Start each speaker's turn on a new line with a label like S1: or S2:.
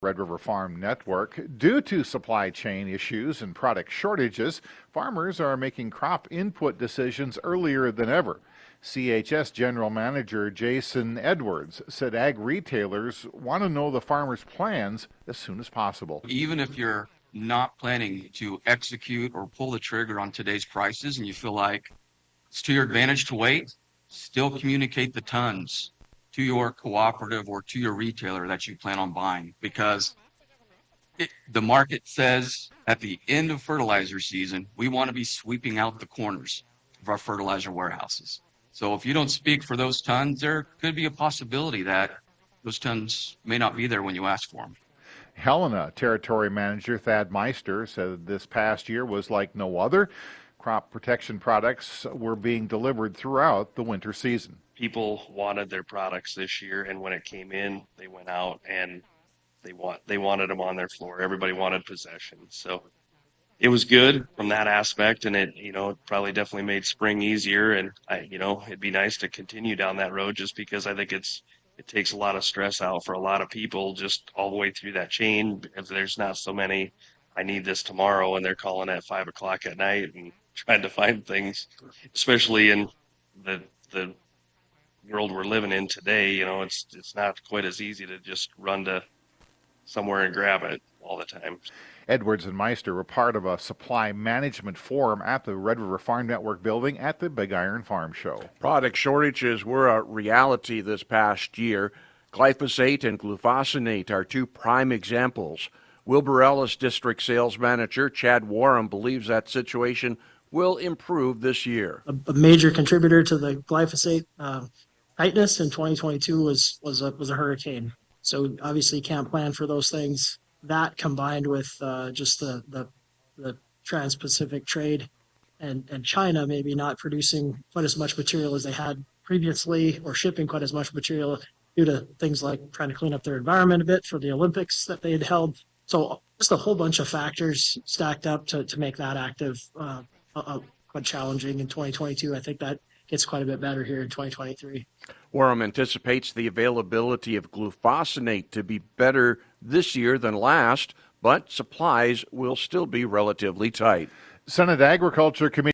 S1: Red River Farm Network. Due to supply chain issues and product shortages, farmers are making crop input decisions earlier than ever. CHS General Manager Jason Edwards said ag retailers want to know the farmers' plans as soon as possible.
S2: Even if you're not planning to execute or pull the trigger on today's prices and you feel like it's to your advantage to wait, still communicate the tons to your cooperative or to your retailer that you plan on buying, because the market says at the end of fertilizer season, we want to be sweeping out the corners of our fertilizer warehouses. So if you don't speak for those tons, there could be a possibility that those tons may not be there when you ask for them.
S1: Helena Territory Manager Thad Meister said this past year was like no other. Crop protection products were being delivered throughout the winter season.
S3: People wanted their products this year, and when it came in, they went out and they wanted them on their floor. Everybody wanted possession. So it was good from that aspect, and it probably definitely made spring easier. And it'd be nice to continue down that road, just because I think it takes a lot of stress out for a lot of people just all the way through that chain, because there's not so many, I need this tomorrow, and they're calling at 5 o'clock at night and trying to find things, especially in the world we're living in today. It's not quite as easy to just run to somewhere and grab it all the time.
S1: Edwards and Meister were part of a supply management forum at the Red River Farm Network building at the Big Iron Farm Show.
S4: Product shortages were a reality this past year. Glyphosate and glufosinate are two prime examples. Wilbur Ellis District Sales Manager Chad Warren believes that situation will improve this year.
S5: A major contributor to the glyphosate tightness in 2022 was a hurricane. So obviously can't plan for those things. That combined with just the trans-Pacific trade and China maybe not producing quite as much material as they had previously, or shipping quite as much material due to things like trying to clean up their environment a bit for the Olympics that they had held. So just a whole bunch of factors stacked up to make that active quite challenging in 2022. I think that gets quite a bit better here in 2023.
S4: Warren anticipates the availability of glufosinate to be better this year than last, but supplies will still be relatively tight.
S1: Senate Agriculture Committee